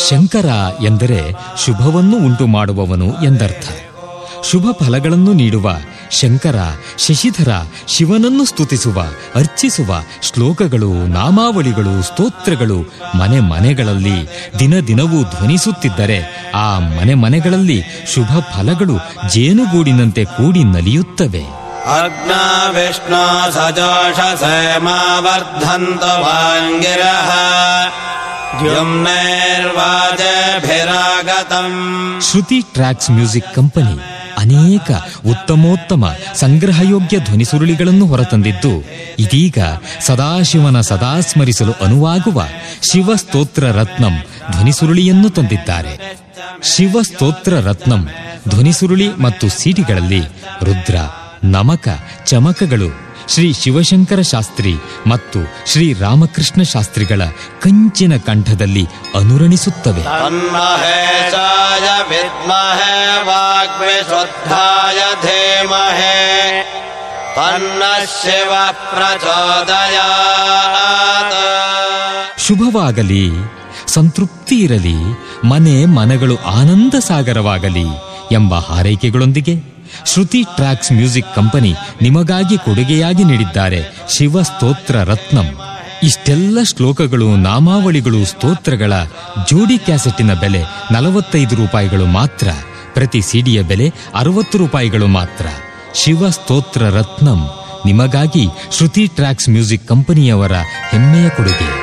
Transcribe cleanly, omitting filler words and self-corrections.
ಶಂಕರ ಎಂದರೆ ಶುಭವನ್ನು ಉಂಟು ಮಾಡುವವನು ಎಂದರ್ಥ. ಶುಭ ಫಲಗಳನ್ನು ನೀಡುವ ಶಂಕರ, ಶಶಿಧರ, ಶಿವನನ್ನು ಸ್ತುತಿಸುವ, ಅರ್ಚಿಸುವ ಶ್ಲೋಕಗಳು, ನಾಮಾವಳಿಗಳು, ಸ್ತೋತ್ರಗಳು ಮನೆ ಮನೆಗಳಲ್ಲಿ ದಿನ ದಿನವೂ ಧ್ವನಿಸುತ್ತಿದ್ದರೆ ಆ ಮನೆ ಮನೆಗಳಲ್ಲಿ ಶುಭ ಫಲಗಳು ಜೇನುಗೂಡಿನಂತೆ ಕೂಡಿ ನಲಿಯುತ್ತವೆ. ಅಗ್ನ ವಿಷ್ಣು ಸಜೋಷ ಸೇಮಾವರ್ಧಂತ ವಾಂಗಿರಃ ಶ್ರುತಿ ಟ್ರ್ಯಾಕ್ಸ್ ಮ್ಯೂಸಿಕ್ ಕಂಪನಿ ಅನೇಕ ಉತ್ತಮೋತ್ತಮ ಸಂಗ್ರಹಯೋಗ್ಯ ಧ್ವನಿಸುರುಳಿಗಳನ್ನು ಹೊರತಂದಿದ್ದು, ಇದೀಗ ಸದಾಶಿವನ ಸದಾ ಸ್ಮರಿಸಲು ಅನುವಾಗುವ ಶಿವಸ್ತೋತ್ರ ರತ್ನಂ ಧ್ವನಿಸುರುಳಿಯನ್ನು ತಂದಿದ್ದಾರೆ. ಶಿವಸ್ತೋತ್ರ ರತ್ನಂ ಧ್ವನಿಸುರುಳಿ ಮತ್ತು ಸಿಡಿಗಳಲ್ಲಿ ರುದ್ರ, ನಮಕ, ಚಮಕಗಳು ಶ್ರೀ ಶಿವಶಂಕರ ಶಾಸ್ತ್ರಿ ಮತ್ತು ಶ್ರೀ ರಾಮಕೃಷ್ಣ ಶಾಸ್ತ್ರಿಗಳ ಕಂಚಿನ ಕಂಠದಲ್ಲಿ ಅನುರಣಿಸುತ್ತವೆ. ಶುಭವಾಗಲಿ, ಸಂತೃಪ್ತಿ ಇರಲಿ, ಮನೆ ಮನಗಳು ಆನಂದ ಸಾಗರವಾಗಲಿ ಎಂಬ ಹಾರೈಕೆಗಳೊಂದಿಗೆ ಶ್ರುತಿ ಟ್ರ್ಯಾಕ್ಸ್ ಮ್ಯೂಸಿಕ್ ಕಂಪನಿ ನಿಮಗಾಗಿ ಕೊಡುಗೆಯಾಗಿ ನೀಡಿದ್ದಾರೆ ಶಿವಸ್ತೋತ್ರ ರತ್ನಂ. ಇಷ್ಟೆಲ್ಲ ಶ್ಲೋಕಗಳು, ನಾಮಾವಳಿಗಳು, ಸ್ತೋತ್ರಗಳ ಜೋಡಿ ಕ್ಯಾಸೆಟ್ಟಿನ ಬೆಲೆ 45 ರೂಪಾಯಿಗಳು ಮಾತ್ರ. ಪ್ರತಿ ಸಿಡಿಯ ಬೆಲೆ 60 ರೂಪಾಯಿಗಳು ಮಾತ್ರ. ಶಿವಸ್ತೋತ್ರ ರತ್ನಂ ನಿಮಗಾಗಿ ಶ್ರುತಿ ಟ್ರ್ಯಾಕ್ಸ್ ಮ್ಯೂಸಿಕ್ ಕಂಪನಿಯವರ ಹೆಮ್ಮೆಯ ಕೊಡುಗೆ.